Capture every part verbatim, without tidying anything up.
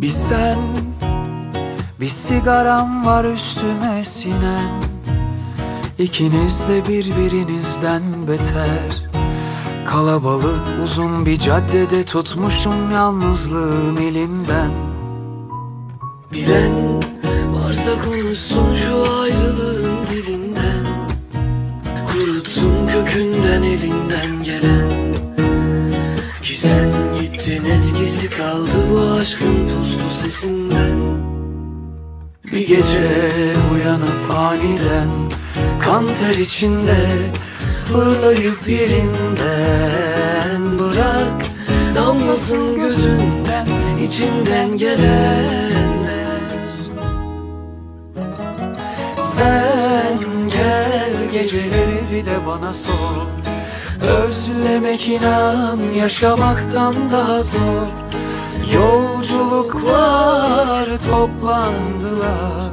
Bir sen, bir sigaram var üstüme sinen. İkiniz de birbirinizden beter. Kalabalık uzun bir caddede tutmuşum yalnızlığın elinden. Bilen varsa konuşsun şu ayrılığın dilinden, kurutsun kökünden elinden gelen. Ki sen gittin, ezgisi kaldı bu aşkın tuzlu sesinden. Bir gece uyanıp aniden kan ter içinde fırlayıp yerinden, bırak damlasın gözünden içinden gelenler. Sen gel geceleri bir de bana sor. Özlemek inan yaşamaktan daha zor. Yolculuklar toplandılar,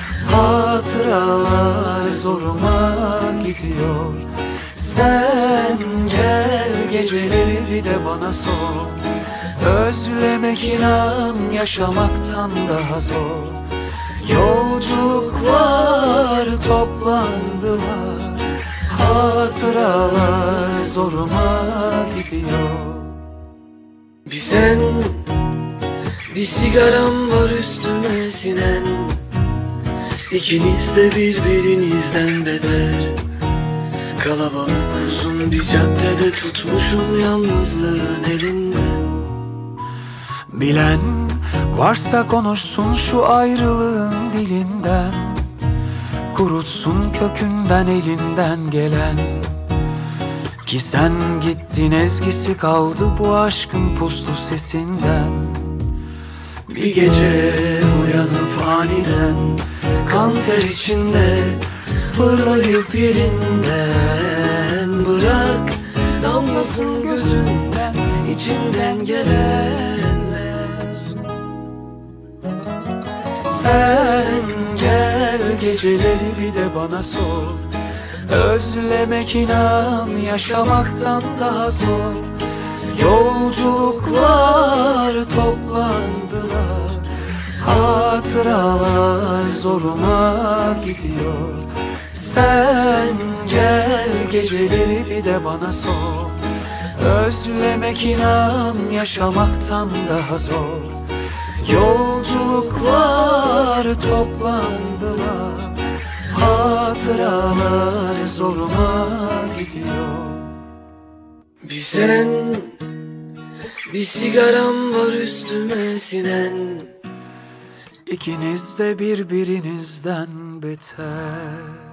hatıralar zoruma gidiyor. Sen gel geceleri bir de bana sor. Özlemek inan yaşamaktan daha zor. Yolculuklar toplandılar, hatıralar zoruma gidiyor. Bir sen, bir sigaram var üstüme sinen. İkiniz de birbirinizden beter. Kalabalık uzun bir caddede tutmuşum yalnızlığın elinden. Bilen varsa konuşsun şu ayrılığın dilinden, kurutsun kökünden elinden gelen. Ki sen gittin, ezgisi kaldı bu aşkın puslu sesinden. Bir gece uyanıp aniden kan ter içinde fırlayıp yerinden, bırak damlasın gözünden içinden gelenler. Sen gel geceleri bir de bana sor. Özlemek inan yaşamaktan daha zor. Yolculuklar toplandılar, hatıralar zoruma gidiyor. Sen gel geceleri bir de bana sor. Özlemek inan yaşamaktan daha zor. Yolculuklar toplandılar, hatıralar zoruma gidiyor. Bir sen, bir sigaram var üstüme sinen. İkiniz de birbirinizden beter.